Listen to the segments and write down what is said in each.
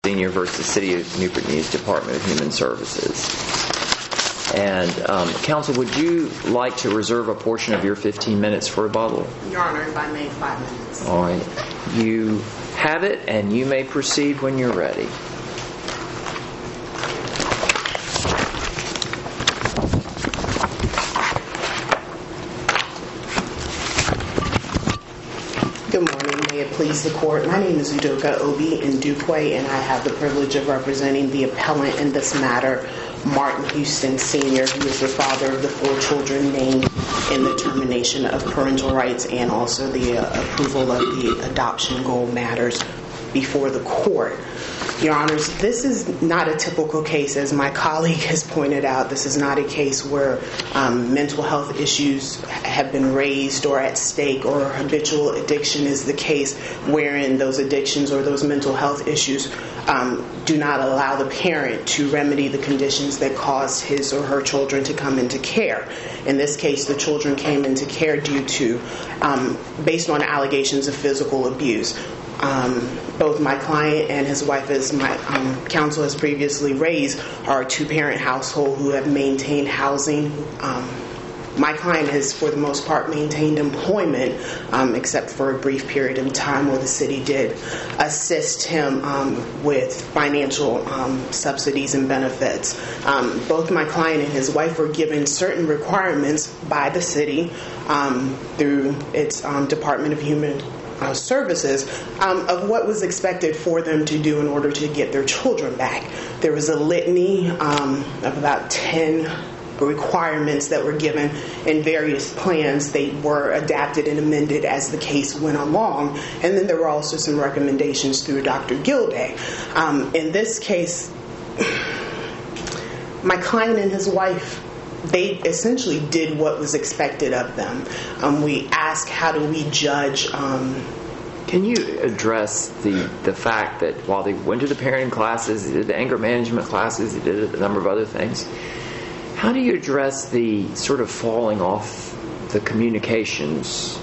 Senior versus City of Newport News Department of Human Services. And counsel, would you like to reserve a portion of your 15 minutes for rebuttal? Your Honor, if I may, 5 minutes. All right. You have it, and you may proceed when you're ready. Good morning. May it please the court. My name is Udoka Obi Ndukwe, and I have the privilege of representing the appellant in this matter, Martin Houston Sr., who is the father of the 4 children named in the termination of parental rights and also the approval of the adoption goal matters before the court. Your Honors, this is not a typical case, as my colleague has pointed out. This is not a case where mental health issues have been raised or at stake, or habitual addiction is the case wherein those addictions or those mental health issues do not allow the parent to remedy the conditions that caused his or her children to come into care. In this case, the children came into care due to, based on allegations of physical abuse. Both my client and his wife, as my counsel has previously raised, are a 2-parent household who have maintained housing. My client has, for the most part, maintained employment, except for a brief period of time where the city did assist him with financial subsidies and benefits. Both my client and his wife were given certain requirements by the city through its Department of Human Services of what was expected for them to do in order to get their children back. There was a litany of about 10 requirements that were given in various plans. They were adapted and amended as the case went along. And then there were also some recommendations through Dr. Gilday. In this case, my client and his wife, they essentially did what was expected of them. We asked, how do we judge? Can you address the fact that while they went to the parenting classes, they did the anger management classes, they did a number of other things, how do you address the sort of falling off the communications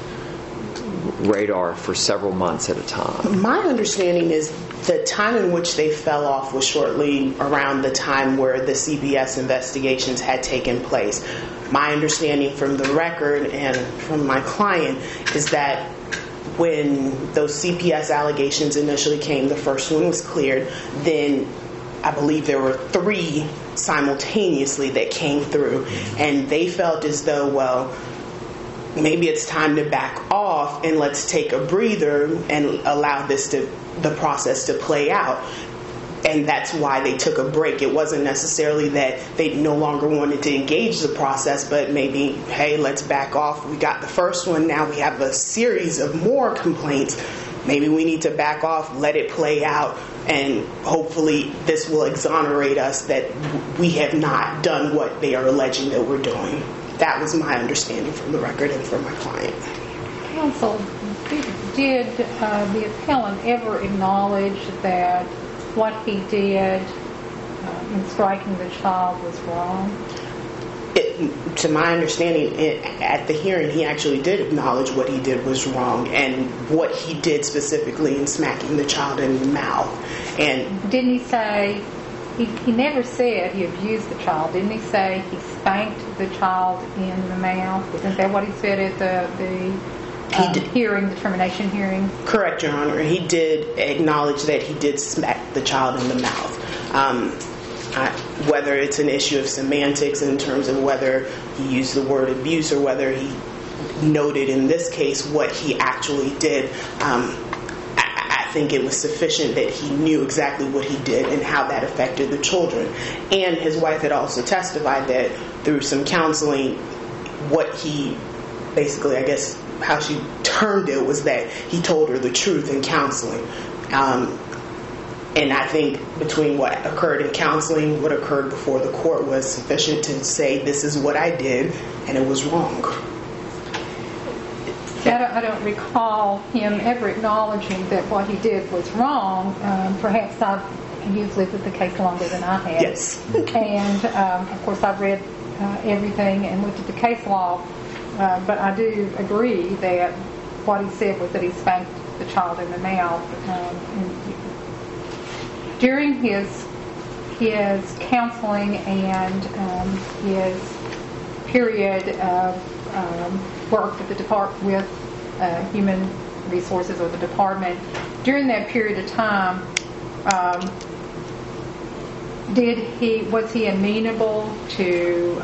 radar for several months at a time? My understanding is the time in which they fell off was shortly around the time where the CPS investigations had taken place. My understanding from the record and from my client is that when those CPS allegations initially came, the first one was cleared, then I believe there were 3 simultaneously that came through, and they felt as though, well, maybe it's time to back off and let's take a breather and allow the process to play out. And that's why they took a break. It wasn't necessarily that they no longer wanted to engage the process, but maybe, hey, let's back off. We got the first one. Now we have a series of more complaints. Maybe we need to back off, let it play out, and hopefully this will exonerate us that we have not done what they are alleging that we're doing. That was my understanding from the record and from my client. Counsel, did the appellant ever acknowledge that what he did in striking the child was wrong? To my understanding, at the hearing, he actually did acknowledge what he did was wrong and what he did specifically in smacking the child in the mouth. And didn't he say, he never said he abused the child, didn't he say he spanked the child in the mouth? Isn't that what he said at the hearing, the termination hearing? Correct, Your Honor. He did acknowledge that he did smack the child in the mouth. Whether it's an issue of semantics in terms of whether he used the word abuse or whether he noted in this case what he actually did, I think it was sufficient that he knew exactly what he did and how that affected the children. And his wife had also testified that through some counseling, what he basically, I guess, how she termed it was that he told her the truth in counseling. And I think between what occurred in counseling, what occurred before the court was sufficient to say this is what I did and it was wrong. I don't recall him ever acknowledging that what he did was wrong. Perhaps you've lived with the case longer than I have. Yes. And, of course, I've read everything and looked at the case law. But I do agree that what he said was that he spanked the child in the mouth. during his counseling and his period of work with the Human Resources or the department, during that period of time, was he amenable to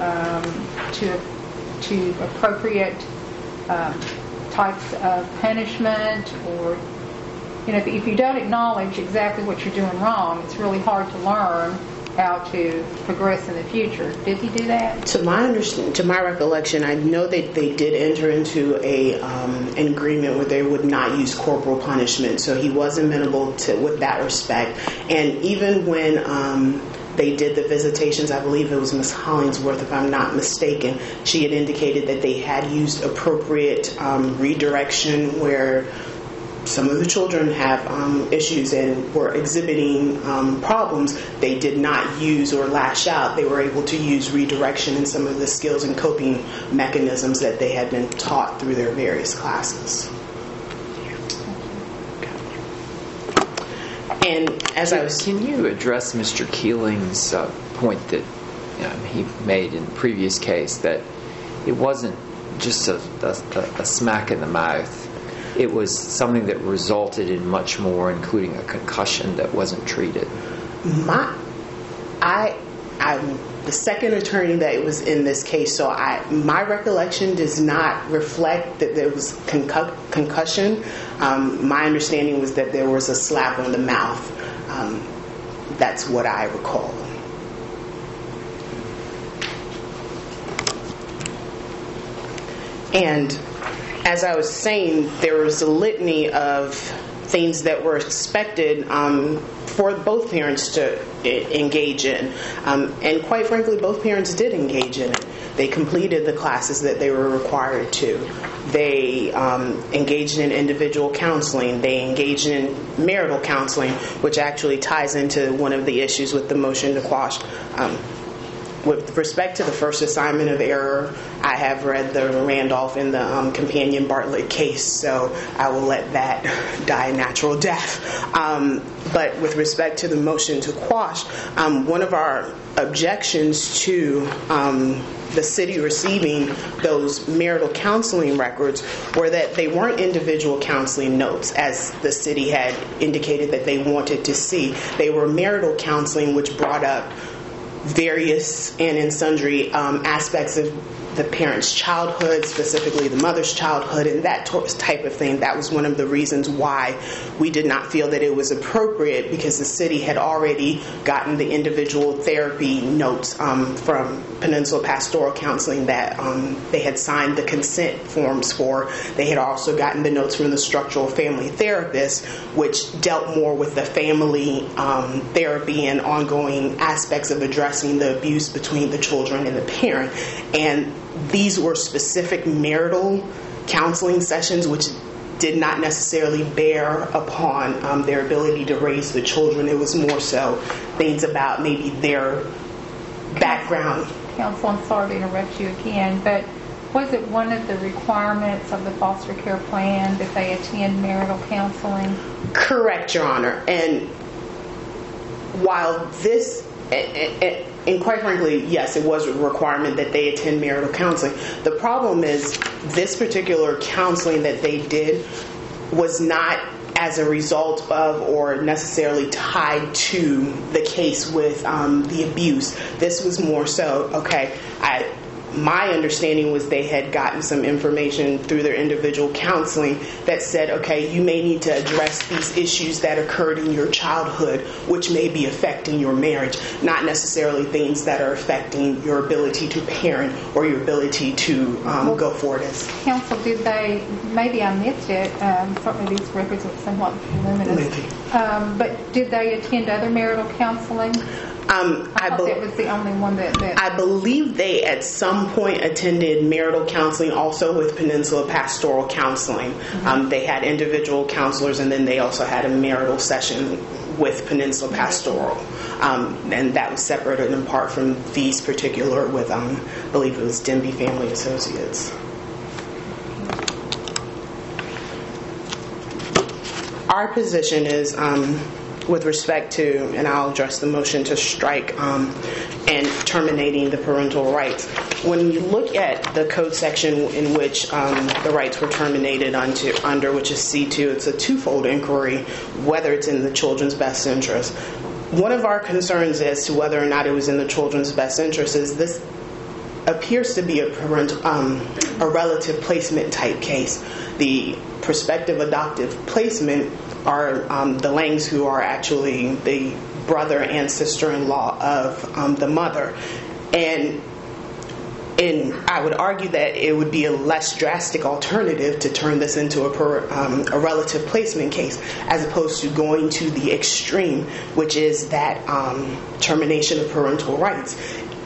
appropriate types of punishment? Or, if you don't acknowledge exactly what you're doing wrong, it's really hard to learn how to progress in the future. Did he do that? To my recollection, I know that they did enter into an agreement where they would not use corporal punishment, so he was amenable to with that respect. And even when they did the visitations, I believe it was Ms. Hollingsworth, if I'm not mistaken, she had indicated that they had used appropriate redirection where some of the children have issues and were exhibiting problems. They did not use or lash out. They were able to use redirection and some of the skills and coping mechanisms that they had been taught through their various classes. And Can you address Mr. Keeling's point that he made in the previous case, that it wasn't just a smack in the mouth? It was something that resulted in much more, including a concussion that wasn't treated. I'm the second attorney that was in this case, so my recollection does not reflect that there was concussion. My understanding was that there was a slap on the mouth. That's what I recall. And as I was saying, there was a litany of things that were expected for both parents to engage in. And quite frankly, both parents did engage in it. They completed the classes that they were required to. They engaged in individual counseling. They engaged in marital counseling, which actually ties into one of the issues with the motion to quash. With respect to the first assignment of error, I have read the Randolph and the companion Bartlett case, so I will let that die a natural death. But with respect to the motion to quash, one of our objections to the city receiving those marital counseling records were that they weren't individual counseling notes, as the city had indicated that they wanted to see. They were marital counseling, which brought up various and in sundry aspects of the parent's childhood, specifically the mother's childhood, and that type of thing. That was one of the reasons why we did not feel that it was appropriate, because the city had already gotten the individual therapy notes from Peninsula Pastoral Counseling that they had signed the consent forms for. They had also gotten the notes from the structural family therapist, which dealt more with the family therapy and ongoing aspects of addressing the abuse between the children and the parent. And these were specific marital counseling sessions which did not necessarily bear upon their ability to raise the children. It was more so things about maybe their background. Counsel, I'm sorry to interrupt you again, but was it one of the requirements of the foster care plan that they attend marital counseling? Correct, Your Honor. And while this... And quite frankly, yes, it was a requirement that they attend marital counseling. The problem is this particular counseling that they did was not as a result of or necessarily tied to the case with the abuse. This was more so, my understanding was they had gotten some information through their individual counseling that said, okay, you may need to address these issues that occurred in your childhood, which may be affecting your marriage, not necessarily things that are affecting your ability to parent or your ability to go forward as. Counsel, did they, maybe I missed it, certainly these records are somewhat voluminous, but did they attend other marital counseling? I thought that was the only one that... I believe they at some point attended marital counseling also with Peninsula Pastoral Counseling. Mm-hmm. They had individual counselors, and then they also had a marital session with Peninsula Pastoral. And that was separate and apart from these particular with, I believe it was Denby Family Associates. Our position is... with respect to, and I'll address the motion to strike and terminating the parental rights. When you look at the code section in which the rights were terminated under, which is C2, it's a twofold inquiry, whether it's in the children's best interest. One of our concerns as to whether or not it was in the children's best interest is this appears to be a relative placement type case. The prospective adoptive placement are the Langs, who are actually the brother and sister-in-law of the mother. And I would argue that it would be a less drastic alternative to turn this into a relative placement case, as opposed to going to the extreme, which is that termination of parental rights.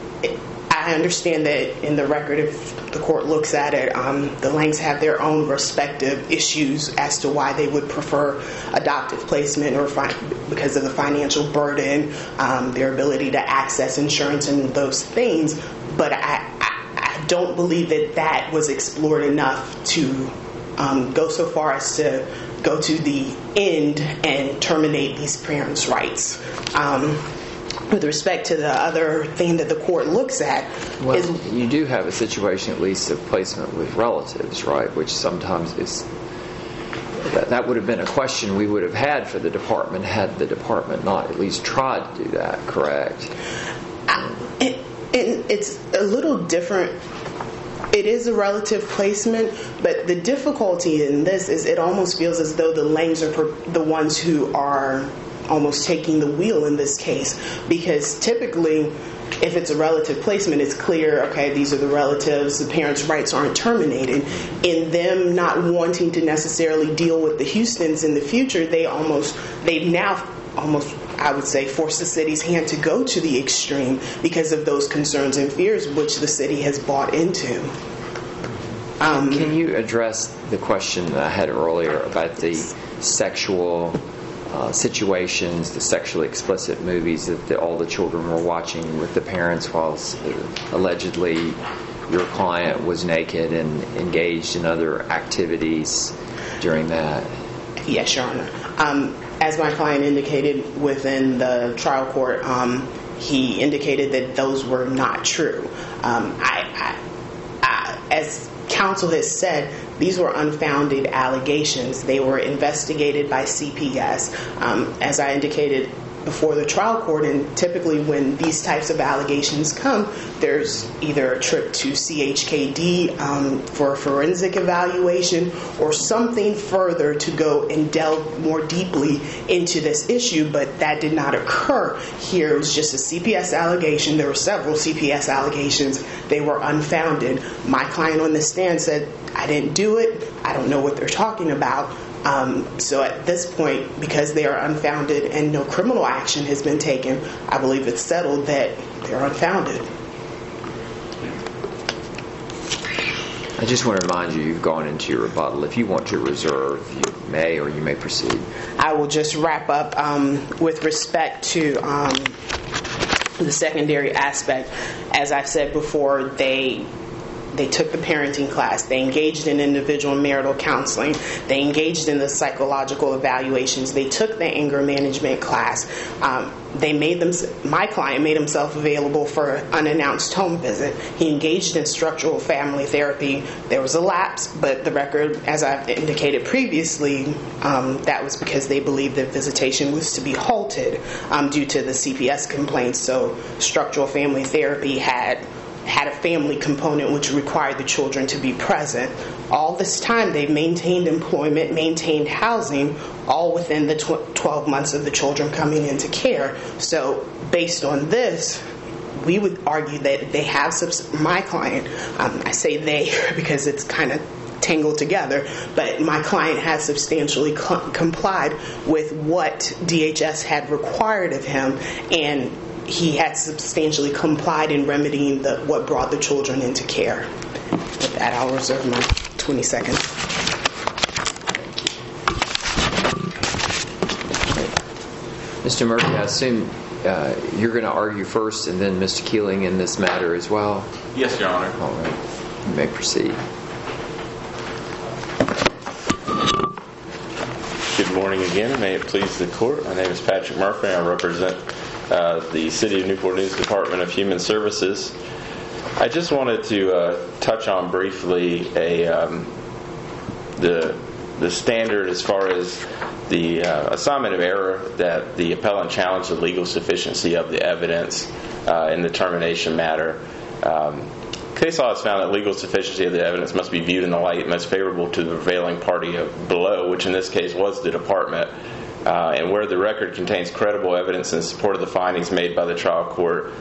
I understand that in the record, if the court looks at it, the Langs have their own respective issues as to why they would prefer adoptive placement, or because of the financial burden, their ability to access insurance and those things. But I don't believe that was explored enough to go so far as to go to the end and terminate these parents' rights. With respect to the other thing that the court looks at, you do have a situation, at least, of placement with relatives, right? Which sometimes is that would have been a question we would have had for the department had the department not at least tried to do that. Correct? And it's a little different. It is a relative placement, but the difficulty in this is it almost feels as though the Langs are the ones who are almost taking the wheel in this case, because typically if it's a relative placement, it's clear, okay, these are the relatives, the parents' rights aren't terminated. In them not wanting to necessarily deal with the Houstons in the future, they've now almost, I would say, forced the city's hand to go to the extreme because of those concerns and fears which the city has bought into. Can you address the question that I had earlier about the sexual situations, the sexually explicit movies that all the children were watching with the parents while allegedly your client was naked and engaged in other activities during that? Yes, Your Honor. As my client indicated within the trial court, he indicated that those were not true. As counsel has said, these were unfounded allegations. They were investigated by CPS. As I indicated before the trial court, and typically when these types of allegations come, there's either a trip to CHKD for a forensic evaluation or something further to go and delve more deeply into this issue, but that did not occur here. It was just a CPS allegation. There were several CPS allegations. They were unfounded. My client on the stand said, I didn't do it. I don't know what they're talking about. So at this point, because they are unfounded and no criminal action has been taken, I believe it's settled that they're unfounded. I just want to remind you, you've gone into your rebuttal. If you want to reserve, you may, or you may proceed. I will just wrap up with respect to the secondary aspect. As I've said before, they took the parenting class. They engaged in individual marital counseling. They engaged in the psychological evaluations. They took the anger management class. My client made himself available for an unannounced home visit. He engaged in structural family therapy. There was a lapse, but the record, as I've indicated previously, that was because they believed that visitation was to be halted due to the CPS complaints. So structural family therapy had a family component which required the children to be present. All this time they've maintained employment, maintained housing, all within the 12 months of the children coming into care. So based on this, we would argue that they have, my client, I say they because it's kind of tangled together, but my client has substantially complied with what DHS had required of him, and he had substantially complied in remedying what brought the children into care. With that, I'll reserve my 20 seconds. Mr. Murphy, I assume you're going to argue first and then Mr. Keeling in this matter as well? Yes, Your Honor. All right. You may proceed. Good morning again, and may it please the court. My name is Patrick Murphy, and I represent the City of Newport News Department of Human Services. I just wanted to touch on briefly the standard as far as the assignment of error that the appellant challenged the legal sufficiency of the evidence in the termination matter. Case law has found that legal sufficiency of the evidence must be viewed in the light most favorable to the prevailing party below, which in this case was the department, and where the record contains credible evidence in support of the findings made by the trial court.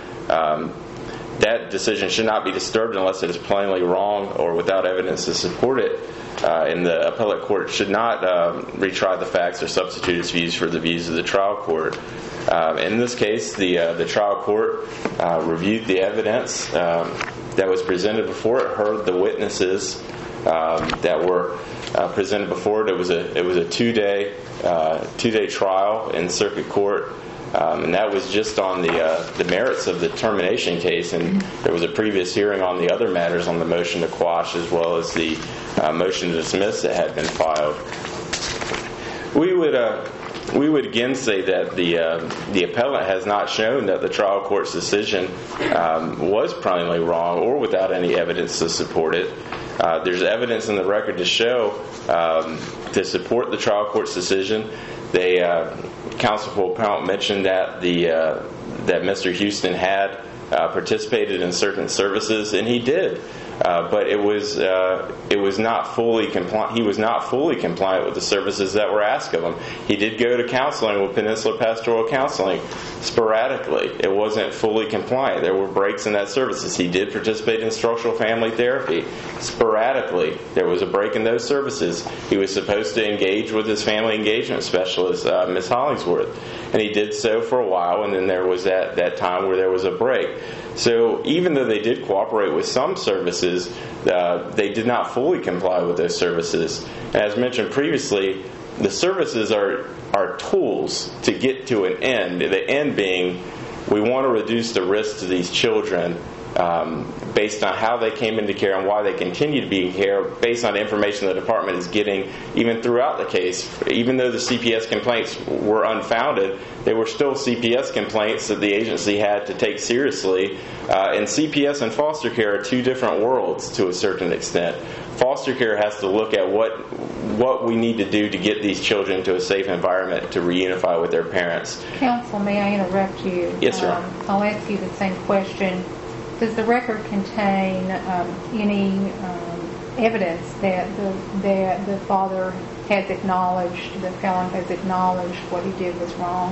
That decision should not be disturbed unless it is plainly wrong or without evidence to support it, and the appellate court should not retry the facts or substitute its views for the views of the trial court. In this case, the trial court reviewed the evidence that was presented before it, heard the witnesses that were presented before it. It was a two-day trial in circuit court, and that was just on the merits of the termination case. And there was a previous hearing on the other matters, on the motion to quash as well as the motion to dismiss that had been filed. We would again say that the appellant has not shown that the trial court's decision was plainly wrong or without any evidence to support it. There's evidence in the record to show to support the trial court's decision. Counsel for appellant mentioned that that Mr. Houston had participated in certain services, and he did. But it was not fully compliant. He was not fully compliant with the services that were asked of him. He did go to counseling with Peninsula Pastoral Counseling sporadically. It wasn't fully compliant. There were breaks in that services. He did participate in structural family therapy sporadically. There was a break in those services. He was supposed to engage with his family engagement specialist, Ms. Hollingsworth, and he did so for a while. And then there was that time where there was a break. So even though they did cooperate with some services, they did not fully comply with those services. As mentioned previously, the services are tools to get to an end. The end being, we want to reduce the risk to these children based on how they came into care and why they continue to be in care, based on information the department is getting even throughout the case. Even though the CPS complaints were unfounded, they were still CPS complaints that the agency had to take seriously. And CPS and foster care are two different worlds to a certain extent. Foster care has to look at what we need to do to get these children to a safe environment to reunify with their parents. Counsel, may I interrupt you? Yes, sir. I'll ask you the same question. Does the record contain any evidence that the father has acknowledged, the felon has acknowledged what he did was wrong?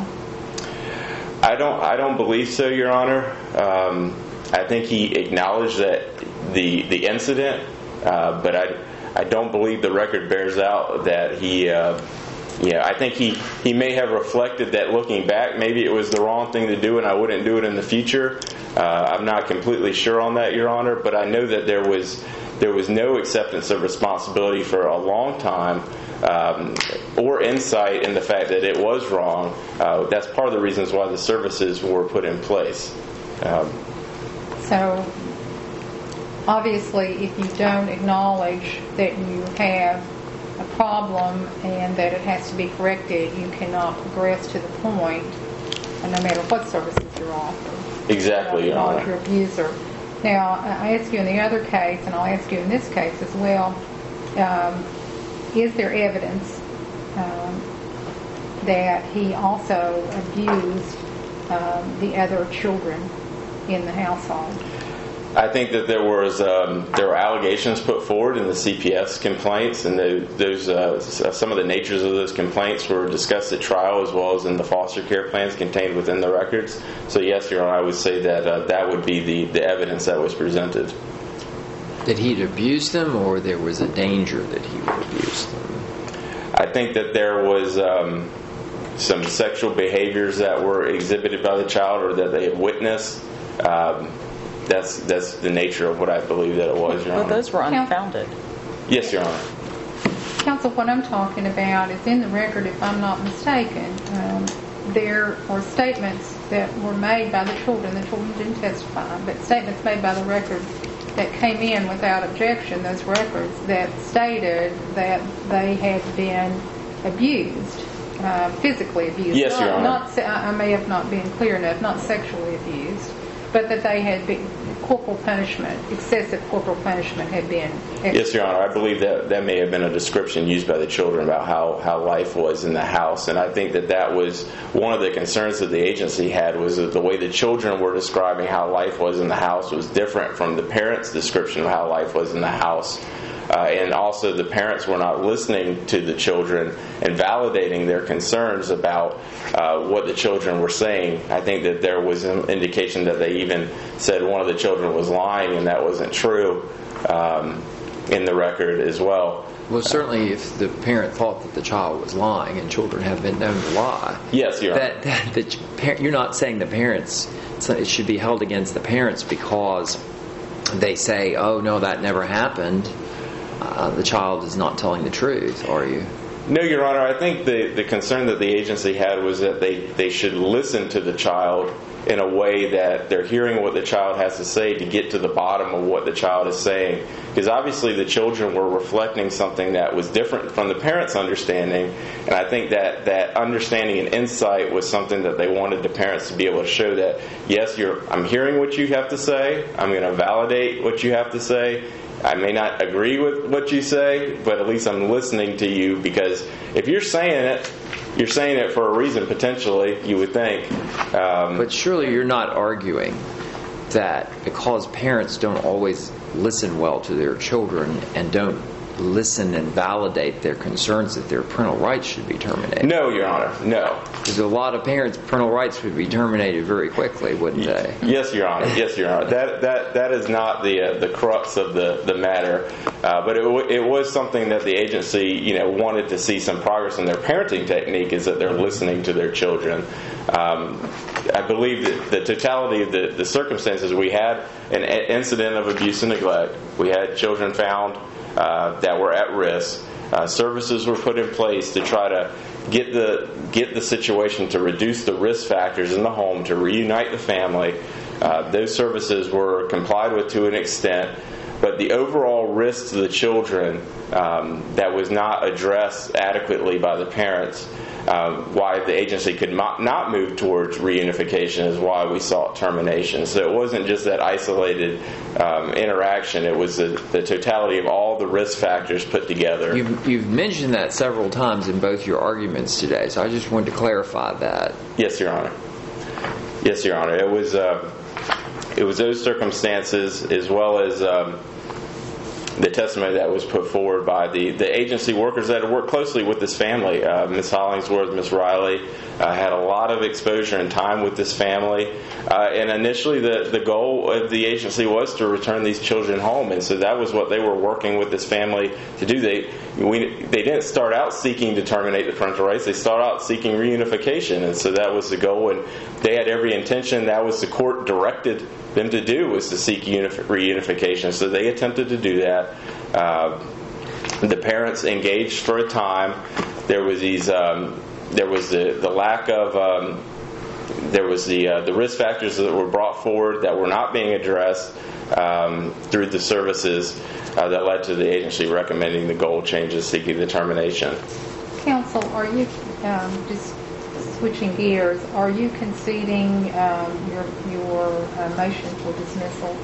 I don't believe so, Your Honor. I think he acknowledged that the incident, but I don't believe the record bears out that he. I think he may have reflected that looking back, maybe it was the wrong thing to do and I wouldn't do it in the future. I'm not completely sure on that, Your Honor, but I know that there was no acceptance of responsibility for a long time or insight in the fact that it was wrong. That's part of the reasons why the services were put in place. So, obviously, if you don't acknowledge that you have a problem and that it has to be corrected, you cannot progress to the point, no matter what services you're offered. Exactly, Your Honor. Your abuser. Now, I ask you in the other case, and I'll ask you in this case as well, is there evidence that he also abused the other children in the household? I think that there were allegations put forward in the CPS complaints, and those some of the natures of those complaints were discussed at trial as well as in the foster care plans contained within the records. So yes, Your Honor, I would say that that would be the evidence that was presented. That he'd abused them, or there was a danger that he would abuse them? I think that there was some sexual behaviors that were exhibited by the child or that they had witnessed. That's the nature of what I believe that it was, Your Honor. Well, those were unfounded. Yes, Your Honor. Counsel, what I'm talking about is in the record, if I'm not mistaken, there are statements that were made by the children. The children didn't testify, but statements made by the record that came in without objection, those records, that stated that they had been abused. physically abused. Yes, Your Honor. I may have not been clear enough, not sexually abused, but that they had been corporal punishment, excessive corporal punishment had been exercised. Yes, Your Honor. I believe that may have been a description used by the children about how life was in the house. And I think that was one of the concerns that the agency had, was that the way the children were describing how life was in the house was different from the parents' description of how life was in the house. And also the parents were not listening to the children and validating their concerns about what the children were saying. I think that there was an indication that they even said one of the children was lying, and that wasn't true in the record as well. Well, certainly if the parent thought that the child was lying, and children have been known to lie. Yes, Your Honor. You're not saying the parents, it should be held against the parents because they say, oh, no, that never happened. The child is not telling the truth, are you? No, Your Honor. I think the concern that the agency had was that they should listen to the child in a way that they're hearing what the child has to say to get to the bottom of what the child is saying. Because obviously the children were reflecting something that was different from the parents' understanding. And I think that understanding and insight was something that they wanted the parents to be able to show that, yes, I'm hearing what you have to say. I'm going to validate what you have to say. I may not agree with what you say, but at least I'm listening to you, because if you're saying it for a reason, potentially, you would think. But surely you're not arguing that because parents don't always listen well to their children and don't listen and validate their concerns that their parental rights should be terminated. No, Your Honor, no. Because a lot of parents' parental rights would be terminated very quickly, wouldn't they? Yes, Your Honor. Yes, Your Honor. That is not the crux of the matter, but it was something that the agency wanted to see some progress in their parenting technique, is that they're listening to their children. I believe that the totality of the circumstances, we had an incident of abuse and neglect. We had children found that were at risk. Services were put in place to try to get the situation to reduce the risk factors in the home, to reunite the family. Those services were complied with to an extent, but the overall risk to the children that was not addressed adequately by the parents, why the agency could not move towards reunification, is why we sought termination. So it wasn't just that isolated interaction. It was the totality of all the risk factors put together. You've mentioned that several times in both your arguments today, so I just wanted to clarify that. Yes, Your Honor. Yes, Your Honor. It was those circumstances, as well as the testimony that was put forward by the agency workers that had worked closely with this family. Ms. Hollingsworth, Ms. Riley had a lot of exposure and time with this family. And initially the goal of the agency was to return these children home. And so that was what they were working with this family to do. They didn't start out seeking to terminate the parental rights. They started out seeking reunification. And so that was the goal. And they had every intention. That was the court directed them to do, was to seek reunification. So they attempted to do that. The parents engaged for a time. There was the lack of there was the risk factors that were brought forward that were not being addressed through the services that led to the agency recommending the goal changes, seeking the termination. Counsel, are you just switching gears? Are you conceding your motion for dismissal?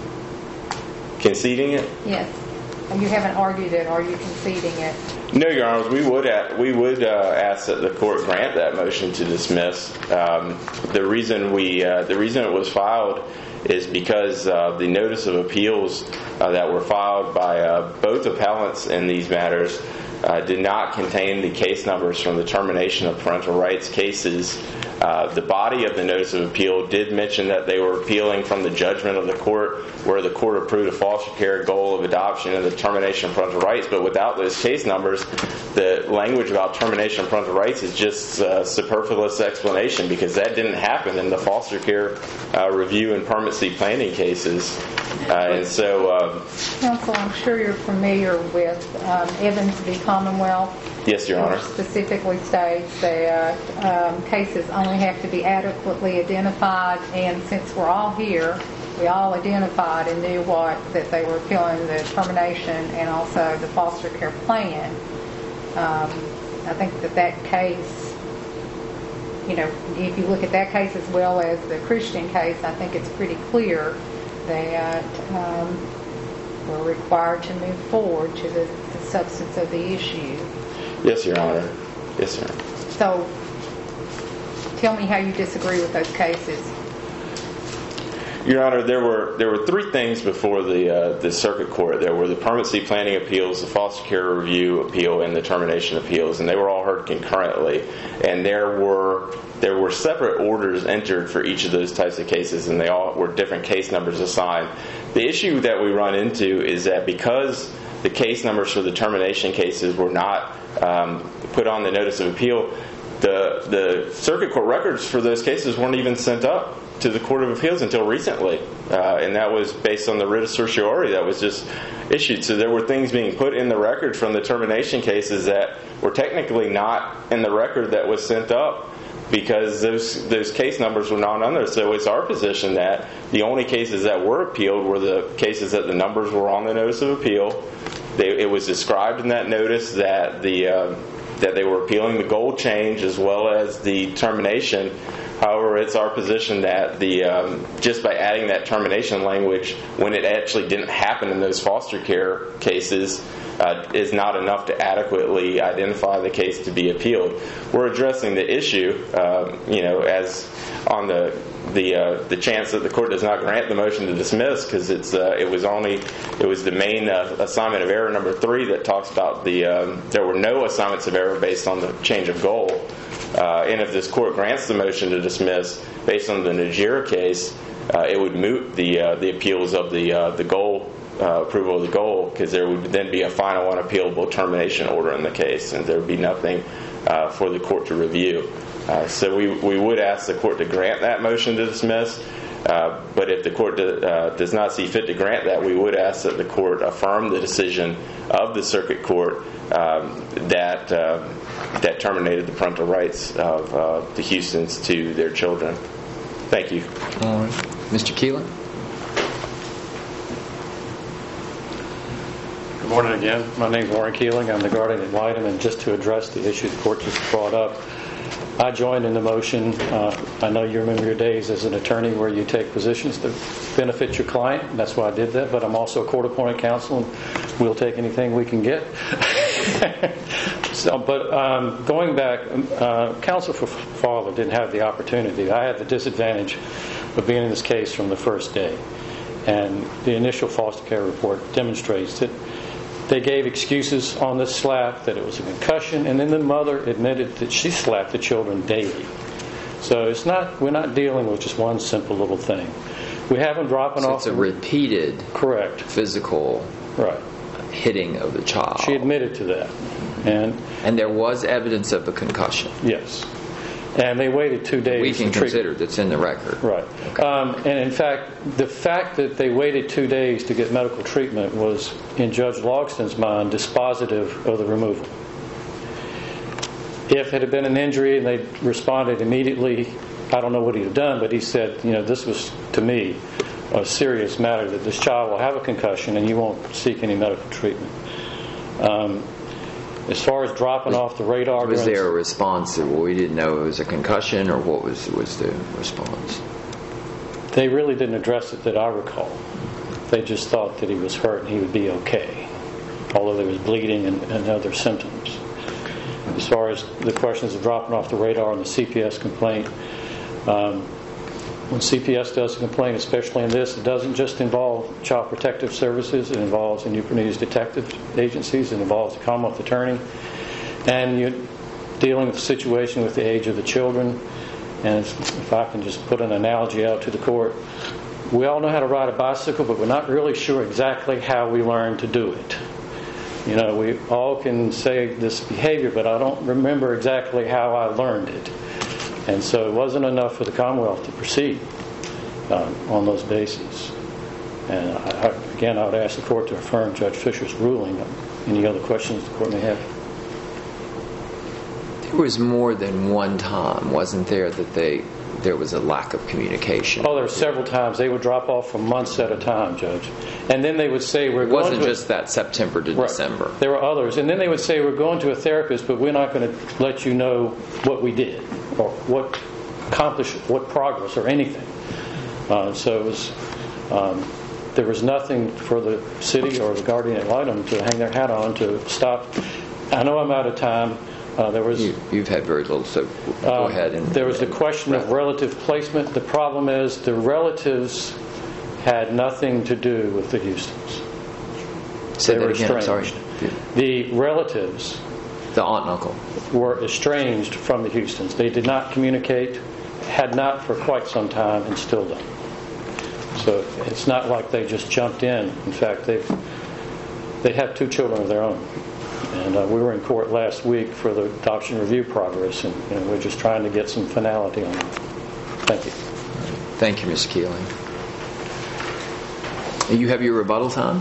Conceding it? Yes. You haven't argued it. Are you conceding it? No, Your Honors. We would ask that the court grant that motion to dismiss. The reason it was filed is because the notice of appeals that were filed by both appellants in these matters did not contain the case numbers from the termination of parental rights cases. The body of the notice of appeal did mention that they were appealing from the judgment of the court, where the court approved a foster care goal of adoption and the termination of parental rights. But without those case numbers, the language about termination of parental rights is just a superfluous explanation, because that didn't happen in the foster care review and permanency planning cases. And so, Counsel, I'm sure you're familiar with Evans v. Commonwealth. Yes, Your Honor. Which specifically states that cases only have to be adequately identified, and since we're all here, we all identified and knew that they were appealing the termination and also the foster care plan. I think that case if you look at that case as well as the Christian case, I think it's pretty clear that we're required to move forward to the substance of the issue. Yes, Your Honor. Yes, sir. So, tell me how you disagree with those cases. Your Honor, there were three things before the circuit court. There were the permanency planning appeals, the foster care review appeal, and the termination appeals, and they were all heard concurrently. And there were separate orders entered for each of those types of cases, and they all were different case numbers assigned. The issue that we run into is that because the case numbers for the termination cases were not put on the notice of appeal, the circuit court records for those cases weren't even sent up to the Court of Appeals until recently, and that was based on the writ of certiorari that was just issued. So there were things being put in the record from the termination cases that were technically not in the record that was sent up because those case numbers were not on there. So it's our position that the only cases that were appealed were the cases that the numbers were on the notice of appeal. It was described in that notice that that they were appealing the goal change as well as the termination. However, it's our position that just by adding that termination language when it actually didn't happen in those foster care cases is not enough to adequately identify the case to be appealed. We're addressing the issue, as on the chance that the court does not grant the motion to dismiss, because it was the main assignment of error number 3 that talks about there were no assignments of error based on the change of goal. And if this court grants the motion to dismiss based on the Najira case, it would moot the appeals of the goal approval of the goal, because there would then be a final unappealable termination order in the case, and there would be nothing for the court to review. So we would ask the court to grant that motion to dismiss, but if the court does not see fit to grant that, we would ask that the court affirm the decision of the circuit court that terminated the parental rights of the Houstons to their children. Thank you. All right. Mr. Keelan? Good morning again. My name is Warren Keeling. I'm the guardian ad litem, and just to address the issue the court just brought up, I joined in the motion. I know you remember your days as an attorney where you take positions to benefit your client, and that's why I did that, but I'm also a court-appointed counsel, and we'll take anything we can get. But going back, counsel for father didn't have the opportunity. I had the disadvantage of being in this case from the first day, and the initial foster care report demonstrates that they gave excuses on the slap, that it was a concussion, and then the mother admitted that she slapped the children daily. So we're not dealing with just one simple little thing. We have them dropping off. It's a repeated, correct, physical, right, hitting of the child. She admitted to that, and there was evidence of a concussion. Yes. And they waited 2 days. We can consider that's in the record. Right. Okay. And in fact, the fact that they waited 2 days to get medical treatment was, in Judge Logston's mind, dispositive of the removal. If it had been an injury and they responded immediately, I don't know what he'd have done, but he said, this was, to me, a serious matter, that this child will have a concussion and you won't seek any medical treatment. As far as dropping off the radar... Was there a response that we didn't know it was a concussion, or what was the response? They really didn't address it that I recall. They just thought that he was hurt and he would be okay, although there was bleeding and other symptoms. As far as the questions of dropping off the radar and the CPS complaint, when CPS does a complaint, especially in this, it doesn't just involve Child Protective Services. It involves the Newport News detective agencies. It involves the Commonwealth Attorney. And you're dealing with the situation with the age of the children. And if I can just put an analogy out to the court, we all know how to ride a bicycle, but we're not really sure exactly how we learned to do it. We all can say this behavior, but I don't remember exactly how I learned it. And so it wasn't enough for the Commonwealth to proceed on those bases. And I would ask the court to affirm Judge Fisher's ruling. Any other questions the court may have? There was more than one time, wasn't there, that there was a lack of communication? Oh, there were several times. They would drop off for months at a time, Judge. And then they would say, we're going to... It wasn't just that September to December. There were others. And then they would say, we're going to a therapist, but we're not going to let you know what we did. or what accomplished, what progress or anything. So it was, there was nothing for the city or the guardian ad litem to hang their hat on to stop. I know I'm out of time. There was You've had very little, so go ahead. There was the question of relative placement. The problem is the relatives had nothing to do with the Houstons. Say They that were again, I'm sorry. estranged. The relatives The aunt and uncle. were estranged from the Houstons. They did not communicate, had not for quite some time, and still don't. So it's not like they just jumped in. In fact, they have 2 children of their own. And we were in court last week for the adoption review progress, and we're just trying to get some finality on it. Thank you. Thank you, Ms. Keeling. You have your rebuttal time?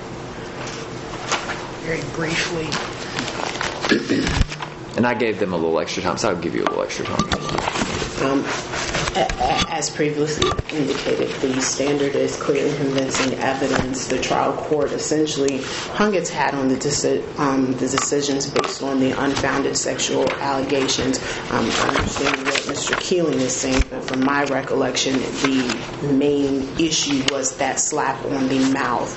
Very briefly. And I gave them a little extra time, so I'll give you a little extra time. As previously indicated, the standard is clear and convincing evidence. The trial court essentially hung its hat on the decisions based on the unfounded sexual allegations. I understand what Mr. Keeling is saying, but from my recollection, the main issue was that slap on the mouth.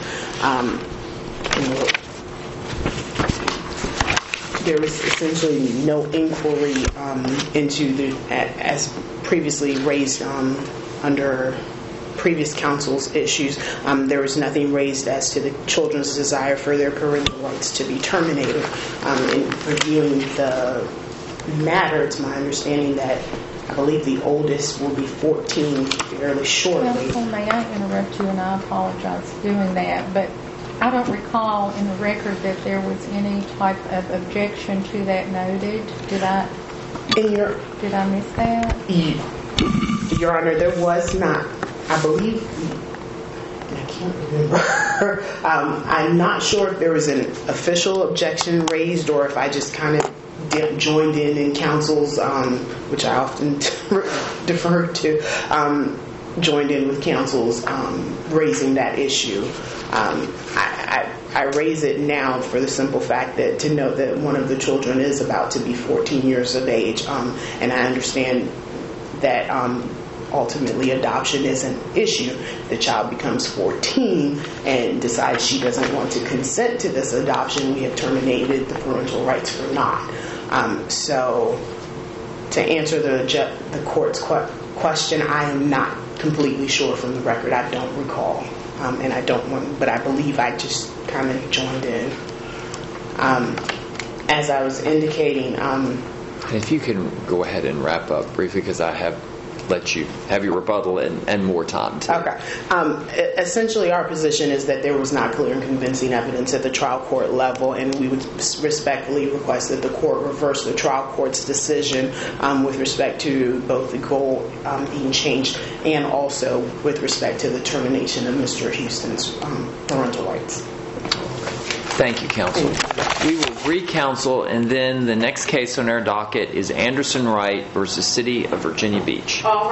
There was essentially no inquiry into the, as previously raised under previous counsel's issues. There was nothing raised as to the children's desire for their parental rights to be terminated. In reviewing the matter, it's my understanding that I believe the oldest will be 14 fairly shortly. Counsel, may I interrupt you, and I apologize for doing that, but I don't recall in the record that there was any type of objection to that noted. Did I miss that? Your Honor, there was not. I believe, and I can't remember. I'm not sure if there was an official objection raised or if I just kind of joined in counsel's, which I often defer to, joined in with counsel's raising that issue. I raise it now for the simple fact that to know that one of the children is about to be 14 years of age, and I understand that ultimately adoption is an issue. The child becomes 14 and decides she doesn't want to consent to this adoption. We have terminated the parental rights for not. So to answer the court's question, I am not completely sure from the record. I don't recall. And I don't want, but I believe I just kind of joined in. As I was indicating, if you can go ahead and wrap up briefly, because I have let you have your rebuttal and more time too. Okay. Essentially, our position is that there was not clear and convincing evidence at the trial court level, and we would respectfully request that the court reverse the trial court's decision with respect to both the goal being changed and also with respect to the termination of Mr. Houston's parental rights. Thank you, counsel. We will re-counsel, and then the next case on our docket is Anderson Wright versus City of Virginia Beach.